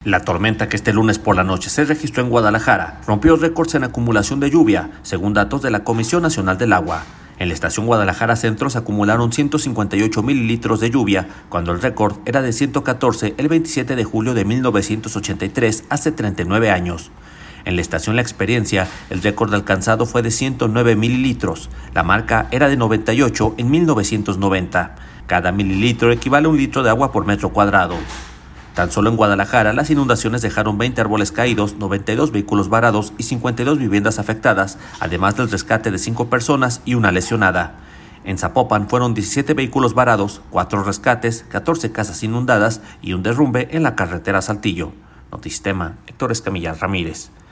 La tormenta que este lunes por la noche se registró en Guadalajara rompió récords en acumulación de lluvia, según datos de la Comisión Nacional del Agua. En la estación Guadalajara Centro se acumularon 158 mililitros de lluvia, cuando el récord era de 114 el 27 de julio de 1983, hace 39 años. En la estación La Experiencia, el récord alcanzado fue de 109 mililitros. La marca era de 98 en 1990. Cada mililitro equivale a un litro de agua por metro cuadrado. Tan solo en Guadalajara, las inundaciones dejaron 20 árboles caídos, 92 vehículos varados y 52 viviendas afectadas, además del rescate de 5 personas y una lesionada. En Zapopan fueron 17 vehículos varados, 4 rescates, 14 casas inundadas y un derrumbe en la carretera Saltillo. Notisistema, Héctor Escamilla Ramírez.